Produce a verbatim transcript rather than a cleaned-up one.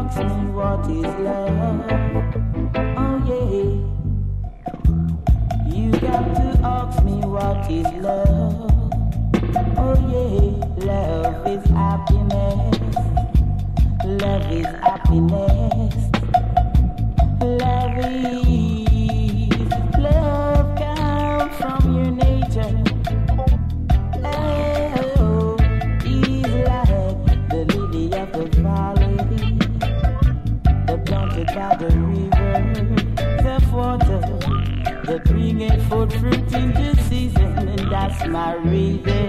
ask me what is love, oh yeah. You got to ask me what is love, oh yeah. Love is happiness, love is happiness, love is, love comes from your nature. Oh, is like the lily of the valley, the planted by the river, the water, the bringing forth fruit in the season, and that's my reason.